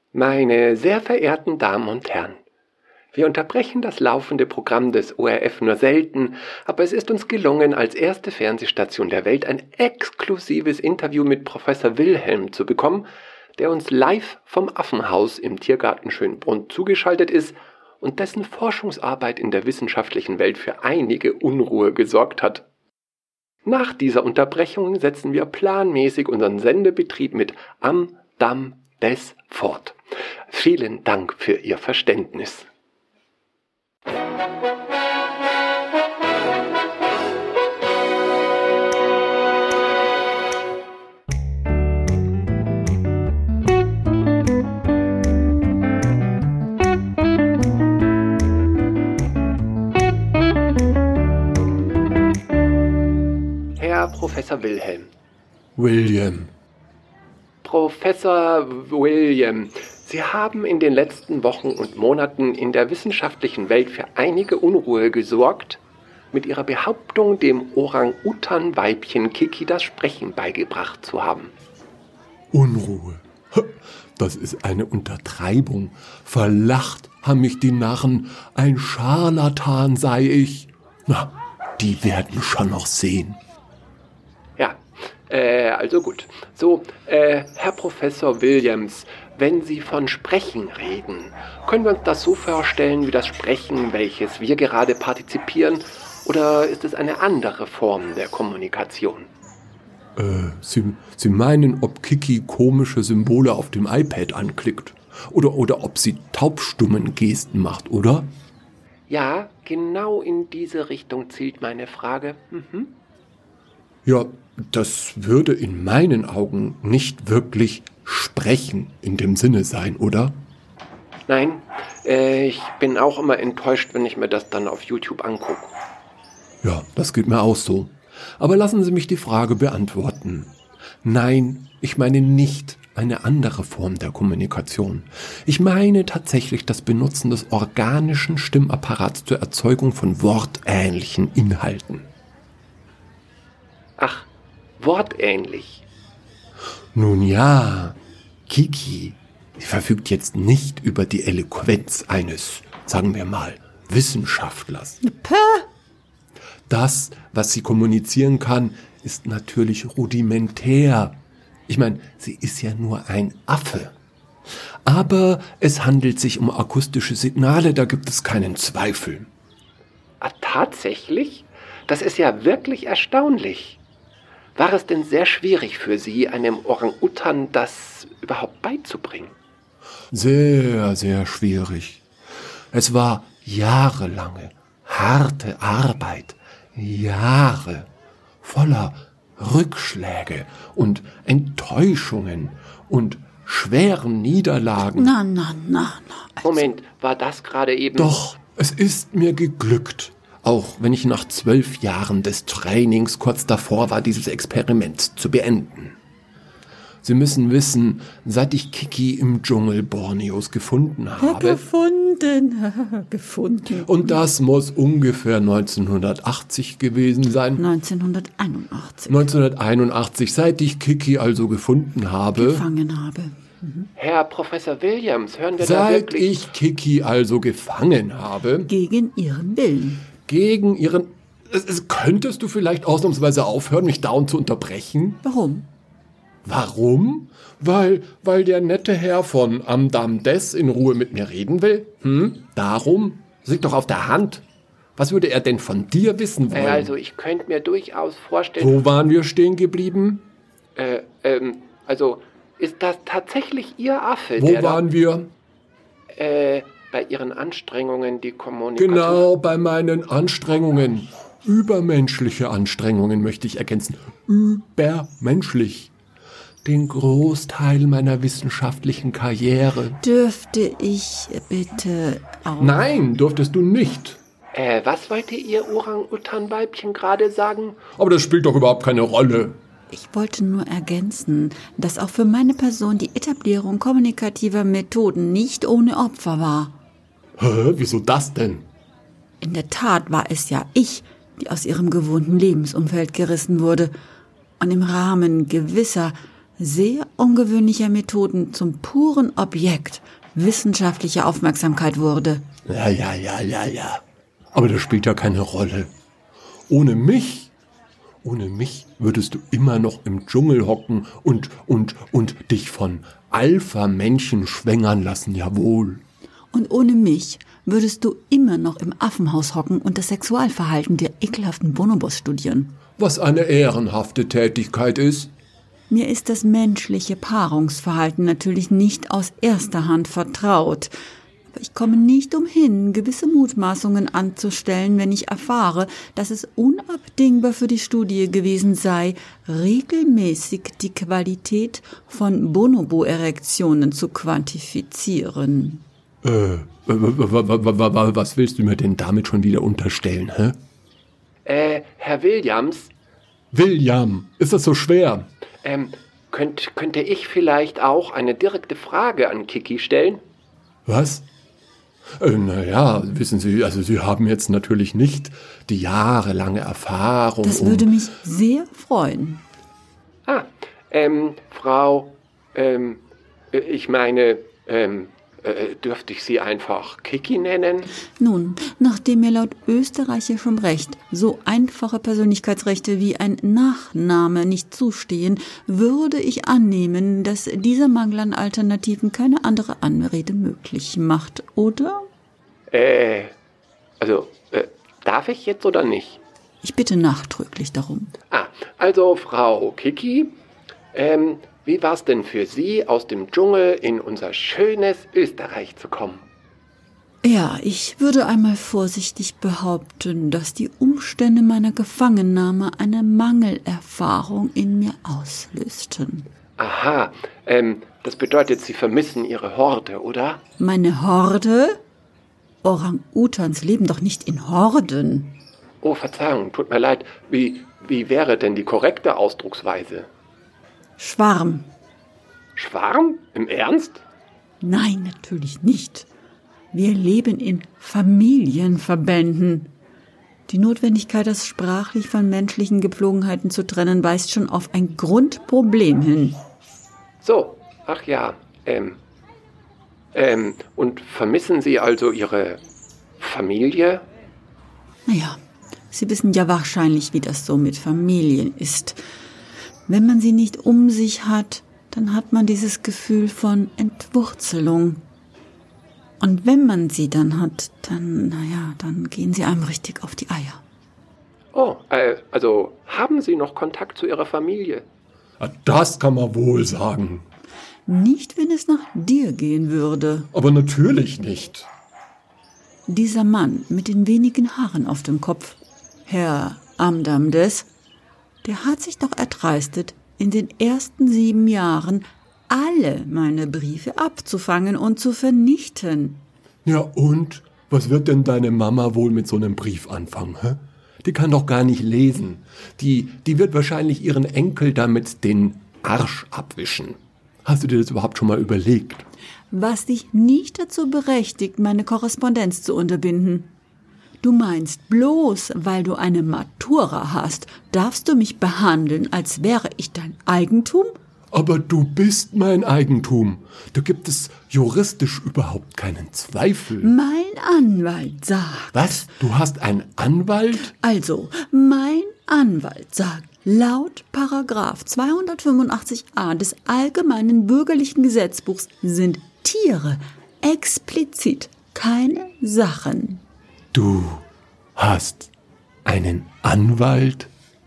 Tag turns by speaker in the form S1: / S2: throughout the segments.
S1: Meine sehr verehrten Damen und Herren, wir unterbrechen das laufende Programm des ORF nur selten, aber es ist uns gelungen, als erste Fernsehstation der Welt ein exklusives Interview mit Professor Wilhelm zu bekommen, der uns live vom Affenhaus im Tiergarten Schönbrunn zugeschaltet ist und dessen Forschungsarbeit in der wissenschaftlichen Welt für einige Unruhe gesorgt hat. Nach dieser Unterbrechung setzen wir planmäßig unseren Sendebetrieb mit Am Dam des fort. Vielen Dank für Ihr Verständnis. Herr Professor Wilhelm.
S2: William.
S1: Professor William, Sie haben in den letzten Wochen und Monaten in der wissenschaftlichen Welt für einige Unruhe gesorgt, mit Ihrer Behauptung, dem Orang-Utan-Weibchen Kiki das Sprechen beigebracht zu haben.
S2: Unruhe. Das ist eine Untertreibung. Verlacht haben mich die Narren. Ein Scharlatan sei ich. Na, die werden schon noch sehen.
S1: Ja, also gut. So, Herr Professor Williams, wenn Sie von Sprechen reden, können wir uns das so vorstellen wie das Sprechen, welches wir gerade partizipieren, oder ist es eine andere Form der Kommunikation?
S2: Sie meinen, ob Kiki komische Symbole auf dem iPad anklickt? Oder ob sie taubstummen Gesten macht, oder?
S1: Ja, genau in diese Richtung zielt meine Frage.
S2: Ja, das würde in meinen Augen nicht wirklich Sprechen in dem Sinne sein, oder?
S1: Nein, ich bin auch immer enttäuscht, wenn ich mir das dann auf YouTube angucke.
S2: Ja, das geht mir auch so. Aber lassen Sie mich die Frage beantworten. Nein, ich meine nicht eine andere Form der Kommunikation. Ich meine tatsächlich das Benutzen des organischen Stimmapparats zur Erzeugung von wortähnlichen Inhalten.
S1: Ach, wortähnlich.
S2: Nun ja, Kiki, sie verfügt jetzt nicht über die Eloquenz eines, sagen wir mal, Wissenschaftlers. Das, was sie kommunizieren kann, ist natürlich rudimentär. Ich meine, sie ist ja nur ein Affe. Aber es handelt sich um akustische Signale, da gibt es keinen Zweifel.
S1: Ah, tatsächlich? Das ist ja wirklich erstaunlich. War es denn sehr schwierig für Sie, einem Orang-Utan das überhaupt beizubringen?
S2: Sehr, sehr schwierig. Es war jahrelange, harte Arbeit. Jahre voller Rückschläge und Enttäuschungen und schweren Niederlagen.
S3: Na.
S1: Moment, war das gerade eben...
S2: Doch, es ist mir geglückt. Auch wenn ich nach 12 Jahren des Trainings kurz davor war, dieses Experiment zu beenden. Sie müssen wissen, seit ich Kiki im Dschungel Borneos gefunden habe...
S3: Gefunden.
S2: Und das muss ungefähr 1980 gewesen sein.
S3: 1981.
S2: 1981, seit ich Kiki also gefunden habe.
S3: Gefangen habe.
S1: Herr Professor Williams, hören wir da
S2: Seit
S1: wirklich...
S2: ich Kiki also gefangen habe.
S3: Gegen ihren Willen.
S2: Gegen ihren... Könntest du vielleicht ausnahmsweise aufhören, mich dauernd zu unterbrechen?
S3: Warum?
S2: Warum? Weil der nette Herr von Am Dam des in Ruhe mit mir reden will? Darum? Das liegt doch auf der Hand. Was würde er denn von dir wissen wollen?
S1: Also ich könnte mir durchaus vorstellen...
S2: Wo waren wir stehen geblieben?
S1: Also ist das tatsächlich Ihr Affe?
S2: Wo waren wir?
S1: Bei Ihren Anstrengungen, die Kommunikation...
S2: Genau, bei meinen Anstrengungen. Übermenschliche Anstrengungen möchte ich ergänzen. Übermenschlich. Den Großteil meiner wissenschaftlichen Karriere.
S3: Dürfte ich bitte auch...
S2: Nein, durftest du nicht.
S1: Was wollte Ihr Orang-Utan-Weibchen gerade sagen?
S2: Aber das spielt doch überhaupt keine Rolle.
S3: Ich wollte nur ergänzen, dass auch für meine Person die Etablierung kommunikativer Methoden nicht ohne Opfer war.
S2: Hä, wieso das denn?
S3: In der Tat war es ja ich, die aus ihrem gewohnten Lebensumfeld gerissen wurde und im Rahmen gewisser sehr ungewöhnlicher Methoden zum puren Objekt wissenschaftlicher Aufmerksamkeit wurde.
S2: Ja. Aber das spielt ja keine Rolle. Ohne mich würdest du immer noch im Dschungel hocken und dich von Alpha-Männchen schwängern lassen, jawohl.
S3: Und ohne mich würdest du immer noch im Affenhaus hocken und das Sexualverhalten der ekelhaften Bonobos studieren.
S2: Was eine ehrenhafte Tätigkeit ist.
S3: Mir ist das menschliche Paarungsverhalten natürlich nicht aus erster Hand vertraut. Aber ich komme nicht umhin, gewisse Mutmaßungen anzustellen, wenn ich erfahre, dass es unabdingbar für die Studie gewesen sei, regelmäßig die Qualität von Bonobo-Erektionen zu quantifizieren.
S2: Was willst du mir denn damit schon wieder unterstellen, hä?
S1: Herr Williams?
S2: William, ist das so schwer?
S1: Könnte ich vielleicht auch eine direkte Frage an Kiki stellen?
S2: Was? Naja, wissen Sie, also Sie haben jetzt natürlich nicht die jahrelange Erfahrung.
S3: Das würde mich sehr freuen.
S1: Frau, ich meine, dürfte ich Sie einfach Kiki nennen?
S3: Nun, nachdem mir laut österreichischem Recht so einfache Persönlichkeitsrechte wie ein Nachname nicht zustehen, würde ich annehmen, dass dieser Mangel an Alternativen keine andere Anrede möglich macht, oder?
S1: Darf ich jetzt oder nicht?
S3: Ich bitte nachdrücklich darum.
S1: Also Frau Kiki, wie war's denn für Sie, aus dem Dschungel in unser schönes Österreich zu kommen?
S3: Ja, ich würde einmal vorsichtig behaupten, dass die Umstände meiner Gefangennahme eine Mangelerfahrung in mir auslösten.
S1: Aha, das bedeutet, Sie vermissen Ihre Horde, oder?
S3: Meine Horde? Orang-Utans leben doch nicht in Horden.
S1: Oh, Verzeihung, tut mir leid. Wie wäre denn die korrekte Ausdrucksweise?
S3: Schwarm.
S1: Schwarm? Im Ernst?
S3: Nein, natürlich nicht. Wir leben in Familienverbänden. Die Notwendigkeit, das sprachlich von menschlichen Gepflogenheiten zu trennen, weist schon auf ein Grundproblem hin.
S1: So, ach ja, und vermissen Sie also Ihre Familie?
S3: Naja, Sie wissen ja wahrscheinlich, wie das so mit Familien ist. Wenn man sie nicht um sich hat, dann hat man dieses Gefühl von Entwurzelung. Und wenn man sie dann hat, dann gehen sie einem richtig auf die Eier.
S1: Oh, also haben Sie noch Kontakt zu Ihrer Familie?
S2: Das kann man wohl sagen.
S3: Nicht, wenn es nach dir gehen würde.
S2: Aber natürlich nicht.
S3: Dieser Mann mit den wenigen Haaren auf dem Kopf, Herr Amdamdes, der hat sich doch erdreistet, in den ersten 7 Jahren alle meine Briefe abzufangen und zu vernichten.
S2: Ja und? Was wird denn deine Mama wohl mit so einem Brief anfangen, hä? Die kann doch gar nicht lesen. Die wird wahrscheinlich ihren Enkel damit den Arsch abwischen. Hast du dir das überhaupt schon mal überlegt?
S3: Was dich nicht dazu berechtigt, meine Korrespondenz zu unterbinden. Du meinst, bloß weil du eine Matura hast, darfst du mich behandeln, als wäre ich dein Eigentum?
S2: Aber du bist mein Eigentum. Da gibt es juristisch überhaupt keinen Zweifel.
S3: Mein Anwalt sagt...
S2: Was? Du hast einen Anwalt?
S3: Also, mein Anwalt sagt, laut Paragraph 285a des Allgemeinen Bürgerlichen Gesetzbuchs sind Tiere explizit keine Sachen.
S2: Du hast einen Anwalt?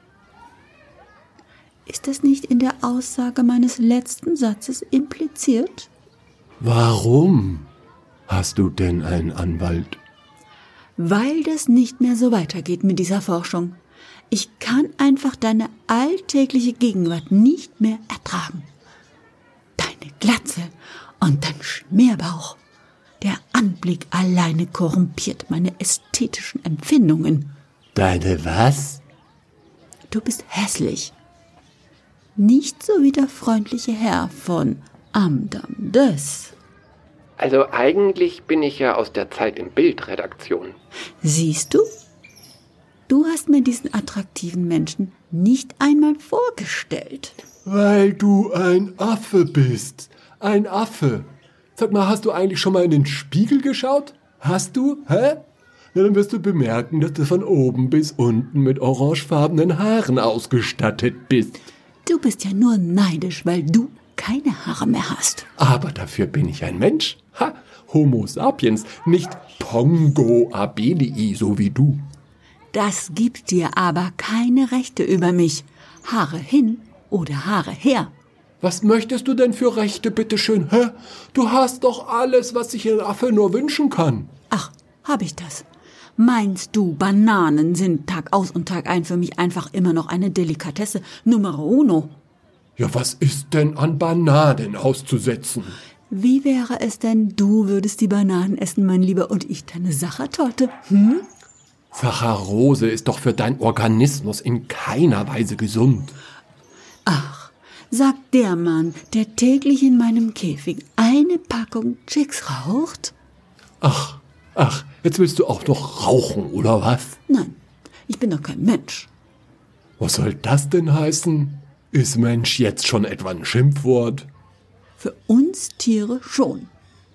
S3: Ist das nicht in der Aussage meines letzten Satzes impliziert?
S2: Warum hast du denn einen Anwalt?
S3: Weil das nicht mehr so weitergeht mit dieser Forschung. Ich kann einfach deine alltägliche Gegenwart nicht mehr ertragen. Deine Glatze und dein Schmerbauch. Der Anblick alleine korrumpiert meine ästhetischen Empfindungen.
S2: Deine was?
S3: Du bist hässlich. Nicht so wie der freundliche Herr von Amdamdes.
S1: Also eigentlich bin ich ja aus der Zeit in Bildredaktion.
S3: Siehst du? Du hast mir diesen attraktiven Menschen nicht einmal vorgestellt.
S2: Weil du ein Affe bist. Ein Affe. Sag mal, hast du eigentlich schon mal in den Spiegel geschaut? Hast du? Hä? Na, dann wirst du bemerken, dass du von oben bis unten mit orangefarbenen Haaren ausgestattet bist.
S3: Du bist ja nur neidisch, weil du keine Haare mehr hast.
S2: Aber dafür bin ich ein Mensch. Ha, Homo sapiens, nicht Pongo abilii, so wie du.
S3: Das gibt dir aber keine Rechte über mich. Haare hin oder Haare her.
S2: Was möchtest du denn für Rechte, bitteschön? Hä? Du hast doch alles, was sich ein Affe nur wünschen kann.
S3: Ach, hab ich das? Meinst du, Bananen sind Tag aus und Tag ein für mich einfach immer noch eine Delikatesse numero uno?
S2: Ja, was ist denn an Bananen auszusetzen?
S3: Wie wäre es denn, du würdest die Bananen essen, mein Lieber, und ich deine Sachertorte?
S2: Saccharose ist doch für deinen Organismus in keiner Weise gesund.
S3: Ach, sagt der Mann, der täglich in meinem Käfig eine Packung Chicks raucht?
S2: Ach, jetzt willst du auch noch rauchen, oder was?
S3: Nein, ich bin doch kein Mensch.
S2: Was soll das denn heißen? Ist Mensch jetzt schon etwa ein Schimpfwort?
S3: Für uns Tiere schon.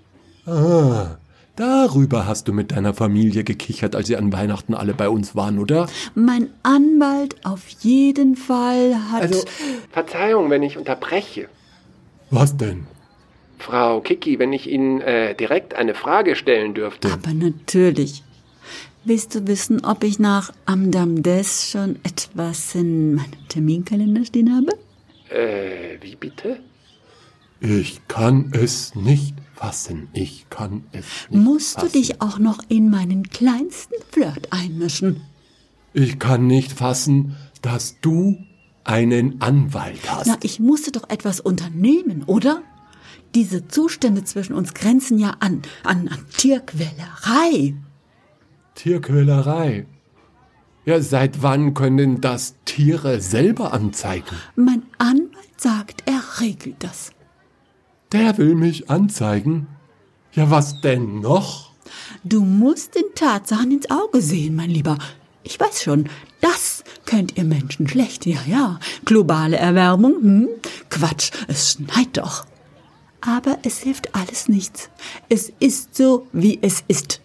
S2: Ah, darüber hast du mit deiner Familie gekichert, als sie an Weihnachten alle bei uns waren, oder?
S3: Mein Anwalt auf jeden Fall hat...
S1: Also, Verzeihung, wenn ich unterbreche.
S2: Was denn?
S1: Frau Kiki, wenn ich Ihnen direkt eine Frage stellen dürfte.
S3: Aber natürlich. Willst du wissen, ob ich nach Amdam Des schon etwas in meinem Terminkalender stehen habe?
S1: Wie bitte?
S2: Ich kann es nicht fassen. Ich kann es nicht
S3: Musst
S2: fassen.
S3: du dich auch noch in meinen kleinsten Flirt einmischen?
S2: Ich kann nicht fassen, dass du einen Anwalt hast.
S3: Na, ich musste doch etwas unternehmen, oder? Diese Zustände zwischen uns grenzen ja an Tierquälerei.
S2: Tierquälerei. Ja, seit wann können das Tiere selber anzeigen?
S3: Mein Anwalt sagt, er regelt das.
S2: Der will mich anzeigen? Ja, was denn noch?
S3: Du musst den Tatsachen ins Auge sehen, mein Lieber. Ich weiß schon, das könnt ihr Menschen schlecht. Ja. Globale Erwärmung? Quatsch, es schneit doch. Aber es hilft alles nichts. Es ist so, wie es ist.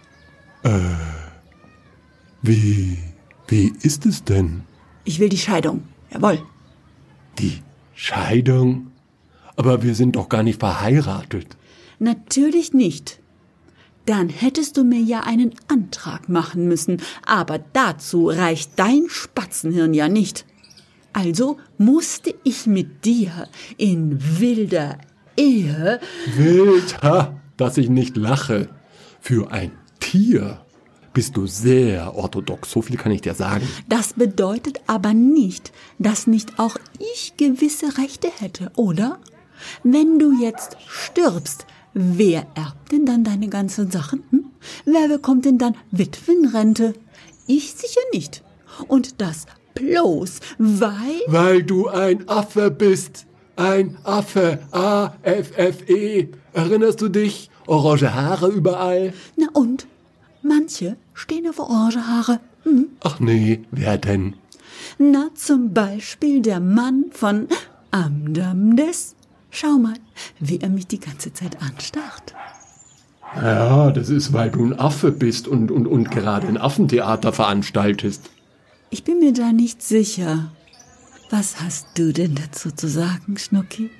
S2: Wie ist es denn?
S3: Ich will die Scheidung. Jawohl.
S2: Die Scheidung? Aber wir sind doch gar nicht verheiratet.
S3: Natürlich nicht. Dann hättest du mir ja einen Antrag machen müssen. Aber dazu reicht dein Spatzenhirn ja nicht. Also musste ich mit dir in wilder Ehe...
S2: Wild, dass ich nicht lache. Für ein Tier bist du sehr orthodox, so viel kann ich dir sagen.
S3: Das bedeutet aber nicht, dass nicht auch ich gewisse Rechte hätte, oder? Wenn du jetzt stirbst, wer erbt denn dann deine ganzen Sachen? Wer bekommt denn dann Witwenrente? Ich sicher nicht. Und das bloß, weil...
S2: Weil du ein Affe bist. Ein Affe. A-F-F-E. Erinnerst du dich? Orange Haare überall.
S3: Na und? Manche stehen auf orange Haare.
S2: Ach nee, wer denn?
S3: Na, zum Beispiel der Mann von Amdam Des. Schau mal, wie er mich die ganze Zeit anstarrt.
S2: Ja, das ist, weil du ein Affe bist und gerade ein Affentheater veranstaltest.
S3: Ich bin mir da nicht sicher. Was hast du denn dazu zu sagen, Schnucki?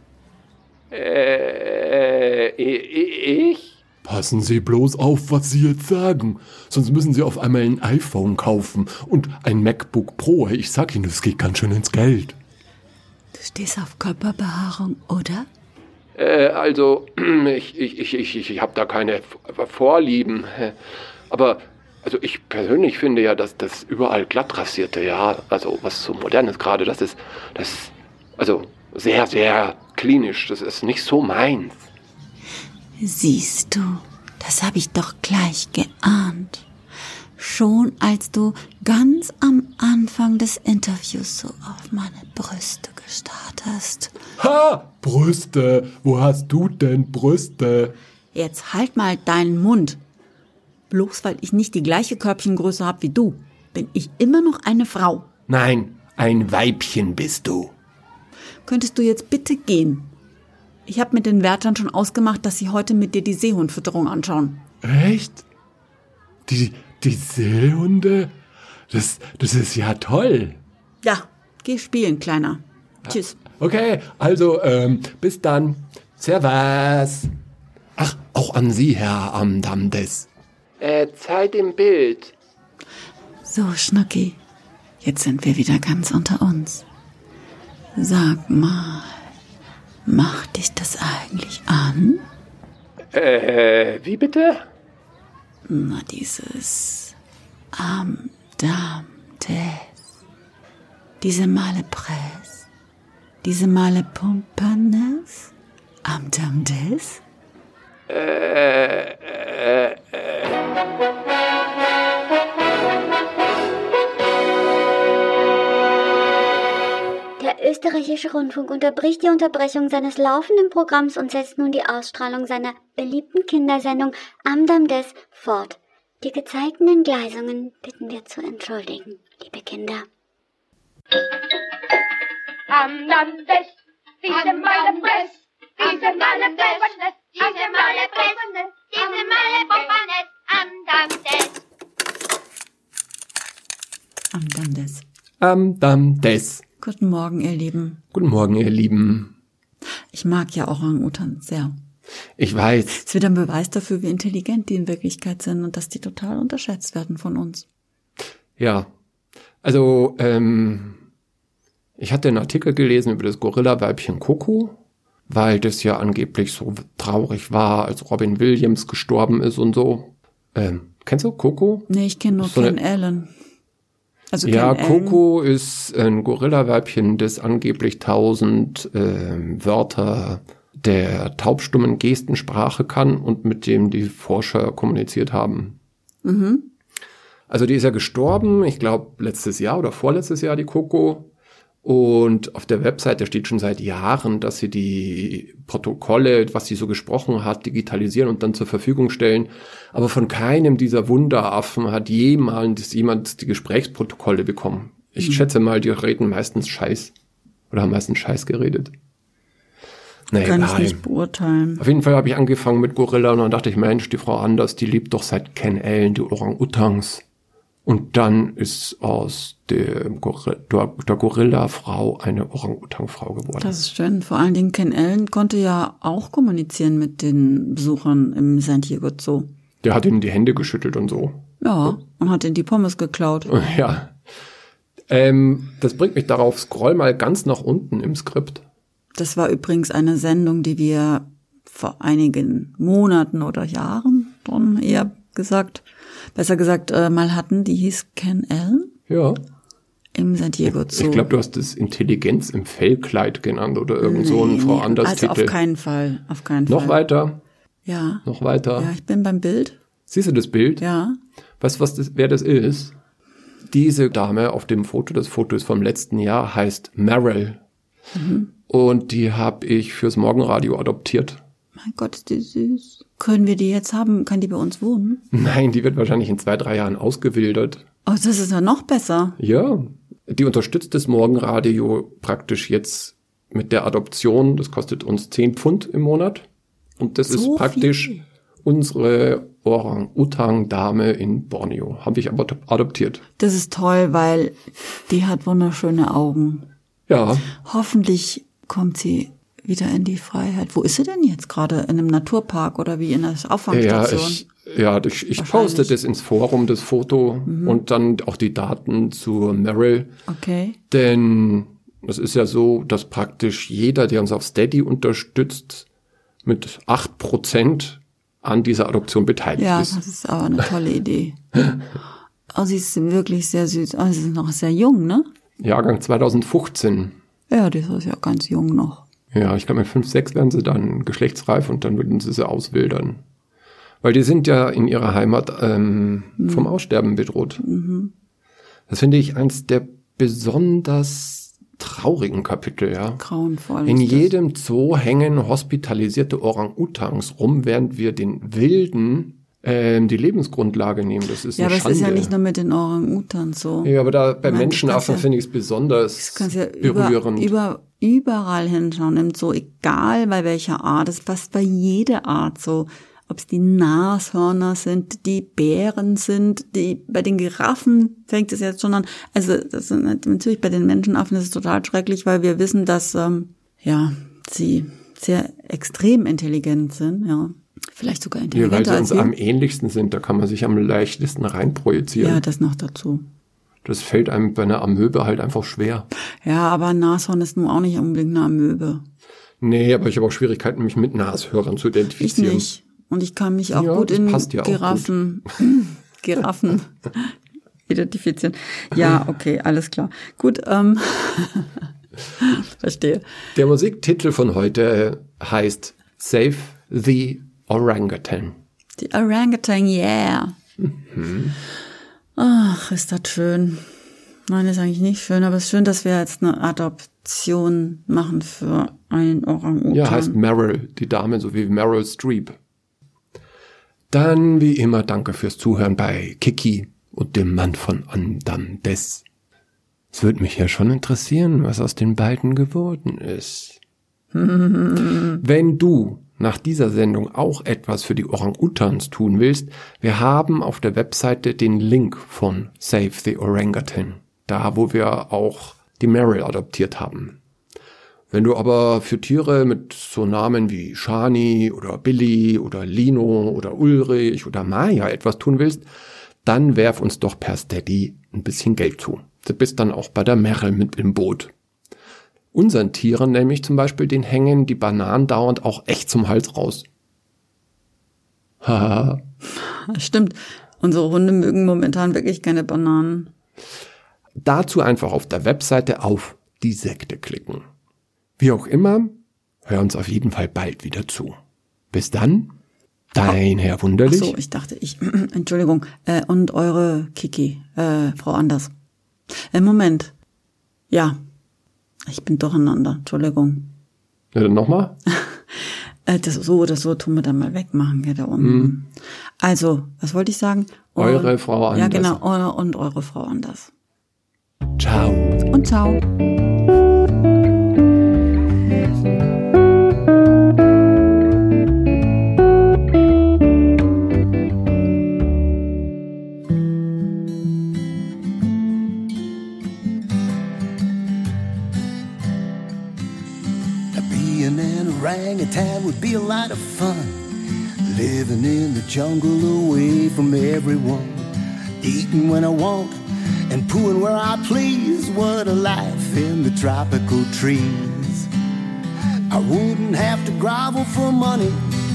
S1: Ich?
S2: Passen Sie bloß auf, was Sie jetzt sagen. Sonst müssen Sie auf einmal ein iPhone kaufen und ein MacBook Pro. Ich sag Ihnen, das geht ganz schön ins Geld.
S3: Du stehst auf Körperbehaarung, oder?
S1: Also, ich habe da keine Vorlieben. Aber, also ich persönlich finde ja, dass das überall glatt rasierte, ja, also was so modernes gerade, das ist also sehr, sehr klinisch. Das ist nicht so meins.
S3: Siehst du, das habe ich doch gleich geahnt. Schon als du ganz am Anfang des Interviews so auf meine Brüste gestarrt hast.
S2: Ha! Brüste! Wo hast du denn Brüste?
S3: Jetzt halt mal deinen Mund. Bloß weil ich nicht die gleiche Körbchengröße habe wie du, bin ich immer noch eine Frau.
S2: Nein, ein Weibchen bist du.
S3: könntest du jetzt bitte gehen? Ich habe mit den Wärtern schon ausgemacht, dass sie heute mit dir die Seehundfütterung anschauen.
S2: Echt? Die Seehunde? Das ist ja toll.
S3: Ja, geh spielen, Kleiner. Tschüss.
S2: Okay, also bis dann. Servus. Ach, auch an Sie, Herr Amdamdes.
S1: Zeit im Bild.
S3: So, Schnucki, jetzt sind wir wieder ganz unter uns. Sag mal, macht dich das eigentlich an?
S1: Wie bitte?
S3: Na, dieses Amdamdes. Diese Male Press. Diese Male Pumpanes. Amdamdes.
S4: Der österreichische Rundfunk unterbricht die Unterbrechung seines laufenden Programms und setzt nun die Ausstrahlung seiner beliebten Kindersendung Amdamdes fort. Die gezeigten Entgleisungen bitten wir zu entschuldigen, liebe Kinder.
S5: Amdamdes, diese Male Press, diese Male Press, diese Male Press, diese Male Pompanes, Amdamdes.
S3: Amdamdes.
S2: Amdamdes.
S3: Guten Morgen, ihr Lieben.
S2: Guten Morgen, ihr Lieben.
S3: Ich mag ja Orang-Utans sehr.
S2: Ich weiß.
S3: Es ist wieder ein Beweis dafür, wie intelligent die in Wirklichkeit sind und dass die total unterschätzt werden von uns.
S2: Ja, also ich hatte einen Artikel gelesen über das Gorilla-Weibchen Coco, weil das ja angeblich so traurig war, als Robin Williams gestorben ist und so. Kennst du Coco?
S3: Nee, ich kenne nur
S2: So
S3: Ken Allen. Also
S2: ja,
S3: Ken Allen.
S2: Coco ist ein Gorilla-Weibchen, das angeblich 1000 Wörter der taubstummen Gestensprache kann und mit dem die Forscher kommuniziert haben.
S3: Mhm.
S2: Also die ist ja gestorben, ich glaube letztes Jahr oder vorletztes Jahr, die Coco. Und auf der Webseite steht schon seit Jahren, dass sie die Protokolle, was sie so gesprochen hat, digitalisieren und dann zur Verfügung stellen. Aber von keinem dieser Wunderaffen hat jemals jemand die Gesprächsprotokolle bekommen. Ich schätze mal, die reden meistens Scheiß. Oder haben meistens Scheiß geredet. Nee,
S3: Kann ich nicht beurteilen.
S2: Auf jeden Fall habe ich angefangen mit Gorilla und dann dachte ich, Mensch, die Frau Anders, die lebt doch seit Ken Allen, die Orang-Utans. Und dann ist aus der Gorilla-Frau eine Orang-Utan-Frau geworden.
S3: Das ist schön. Vor allen Dingen Ken Allen konnte ja auch kommunizieren mit den Besuchern im San Diego Zoo.
S2: Der hat ihnen die Hände geschüttelt und so.
S3: Ja, und hat ihnen die Pommes geklaut.
S2: Ja. Das bringt mich darauf, scroll mal ganz nach unten im Skript.
S3: Das war übrigens eine Sendung, die wir vor einigen Monaten oder Jahren dann besser gesagt, mal hatten. Die hieß Ken Allen
S2: Ja.
S3: im San Diego Zoo.
S2: Ich glaube, du hast das Intelligenz im Fellkleid genannt oder irgend so ein Frau Anders
S3: Also
S2: Titel.
S3: auf keinen Fall.
S2: Noch weiter.
S3: Ja.
S2: Noch weiter.
S3: Ja, ich bin beim Bild.
S2: Siehst du das Bild?
S3: Ja.
S2: Weißt du, wer das ist? Diese Dame auf dem Foto, das Foto ist vom letzten Jahr, heißt Meryl.
S3: Mhm.
S2: Und die habe ich fürs Morgenradio adoptiert.
S3: Mein Gott, ist die süß. Können wir die jetzt haben? Kann die bei uns wohnen?
S2: Nein, die wird wahrscheinlich in 2-3 Jahren ausgewildert.
S3: Oh, das ist ja noch besser.
S2: Ja, die unterstützt das Morgenradio praktisch jetzt mit der Adoption. Das kostet uns 10 Pfund im Monat. Und das ist praktisch
S3: viel.
S2: unsere Orang-Utang-Dame in Borneo. Habe ich aber adoptiert.
S3: Das ist toll, weil die hat wunderschöne Augen.
S2: Ja,
S3: Hoffentlich kommt sie wieder in die Freiheit. Wo ist sie denn jetzt gerade? In einem Naturpark oder wie in der Auffangstation?
S2: ich poste das ins Forum, das Foto und dann auch die Daten zu Meryl.
S3: Okay.
S2: Denn es ist ja so, dass praktisch jeder, der uns auf Steady unterstützt, mit 8% an dieser Adoption beteiligt
S3: Ja,
S2: ist.
S3: das ist aber eine tolle Idee. Oh, sie ist wirklich sehr süß. Oh, sie ist noch sehr jung, ne?
S2: Jahrgang 2015.
S3: Ja, die ist ja ganz jung noch.
S2: Ja, ich glaube, mit 5, 6 werden sie dann geschlechtsreif und dann würden sie auswildern. Weil die sind ja in ihrer Heimat vom Aussterben bedroht.
S3: Mhm.
S2: Das finde ich eins der besonders traurigen Kapitel, ja.
S3: Grauenvoll.
S2: In
S3: ist das.
S2: jedem Zoo hängen hospitalisierte Orang-Utans rum, während wir den wilden die Lebensgrundlage nehmen. Das ist
S3: Ja,
S2: eine
S3: aber
S2: Schande.
S3: es ist ja nicht nur mit den Orang-Utans so.
S2: Ja, aber da bei
S3: Ich meine,
S2: Menschenaffen
S3: du kannst ja-
S2: finde ich es besonders
S3: Du kannst ja
S2: berührend.
S3: überall hinschauen, nimmt so egal bei welcher Art, das ist fast bei jeder Art so. Ob es die Nashörner sind, die Bären sind, bei den Giraffen fängt es jetzt schon an. Also das sind natürlich bei den Menschenaffen ist es total schrecklich, weil wir wissen, dass sie sehr extrem intelligent sind, ja. Vielleicht sogar
S2: Ja, weil
S3: intelligenter
S2: sie
S3: als
S2: uns am
S3: wir.
S2: ähnlichsten sind, da kann man sich am leichtesten reinprojizieren.
S3: Ja, das noch dazu.
S2: Das fällt einem bei einer Amöbe halt einfach schwer.
S3: Ja, aber ein Nashorn ist nun auch nicht unbedingt eine Amöbe.
S2: Nee, aber ich habe auch Schwierigkeiten, mich mit Nashörern zu
S3: Ich
S2: identifizieren.
S3: nicht. Und ich kann mich auch
S2: Ja,
S3: gut
S2: das
S3: in
S2: passt ja auch
S3: Giraffen identifizieren. Ja, okay, alles klar. Gut, verstehe.
S2: Der Musiktitel von heute heißt Save the Orangutan.
S3: Die Orangutan, yeah. Ach, ist das schön. Nein, ist eigentlich nicht schön, aber es ist schön, dass wir jetzt eine Adoption machen für einen Orang-Utan.
S2: Ja, heißt Meryl, die Dame, so wie Meryl Streep. Dann wie immer danke fürs Zuhören bei Kiki und dem Mann von Amdam Des. Es würde mich ja schon interessieren, was aus den beiden geworden ist. Wenn du nach dieser Sendung auch etwas für die Orang-Utans tun willst, wir haben auf der Webseite den Link von Save the Orangutan, da wo wir auch die Meryl adoptiert haben. Wenn du aber für Tiere mit so Namen wie Shani oder Billy oder Lino oder Ulrich oder Maya etwas tun willst, dann werf uns doch per Steady ein bisschen Geld zu. Du bist dann auch bei der Meryl mit im Boot. Unseren Tieren nämlich zum Beispiel, den hängen die Bananen dauernd auch echt zum Hals raus. Haha.
S3: Stimmt. Unsere Hunde mögen momentan wirklich keine Bananen.
S2: Dazu einfach auf der Webseite auf die Sekte klicken. Wie auch immer, hör uns auf jeden Fall bald wieder zu. Bis dann, dein Herr Wunderlich.
S3: Ach so, ich dachte, Entschuldigung, und eure Kiki, Frau Anders. Moment. Ja, ich bin durcheinander, Entschuldigung.
S2: Ja, dann nochmal.
S3: Das so oder so tun wir dann mal wegmachen, hier da unten. Also, was wollte ich sagen?
S2: Eure Frau Anders.
S3: Ja, genau, und eure Frau Anders.
S2: Ciao.
S3: Und ciao.
S6: Being an orangutan would be a lot of fun. Living in the jungle away from everyone. Eating when I want and pooing where I please. What a life in the tropical trees. I wouldn't have to grovel for money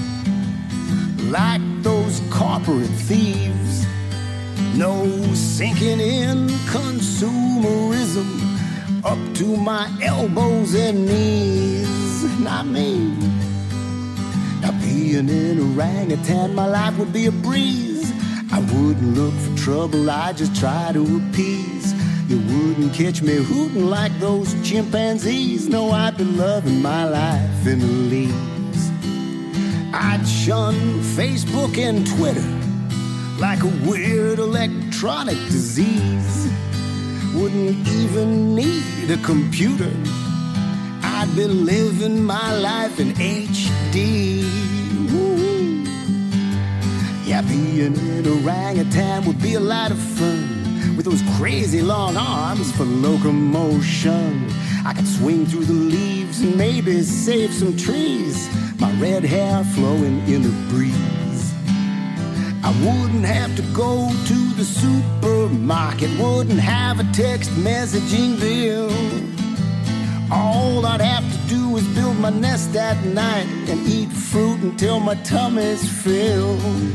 S6: like those corporate thieves. No sinking in consumerism up to my elbows and knees. Not me. Now being an orangutan, my life would be a breeze. I wouldn't look for trouble, I'd just try to appease. You wouldn't catch me hooting like those chimpanzees. No, I'd be loving my life in the leaves. I'd shun Facebook and Twitter like a weird electronic disease. Wouldn't even need a computer. I'd be living my life in HD. Woo. Yeah, being an orangutan would be a lot of fun. With those crazy long arms for locomotion. I could swing through the leaves and maybe save some trees. My red hair flowing in the breeze. I wouldn't have to go to the supermarket. Wouldn't have a text messaging bill. All I'd have to do is build my nest at night and eat fruit until my tummy's filled.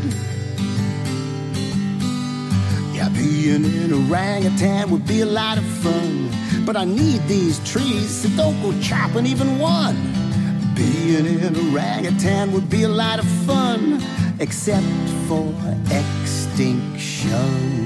S6: Yeah, being an orangutan would be a lot of fun, but I need these trees, so don't go chopping even one. Being an orangutan would be a lot of fun, except for extinction.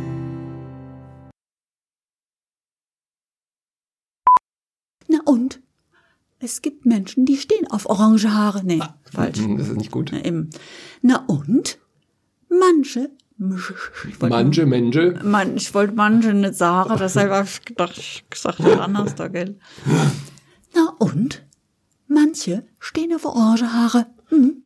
S3: Na und? Es gibt Menschen, die stehen auf orange Haare. Nee, falsch.
S2: Das ist nicht gut.
S3: Na eben. Na und? Manche,
S2: Ich wollte
S3: manche nicht sagen, deshalb habe ich gedacht, ich sag das anders da, gell? Na und? Manche stehen auf orange Haare.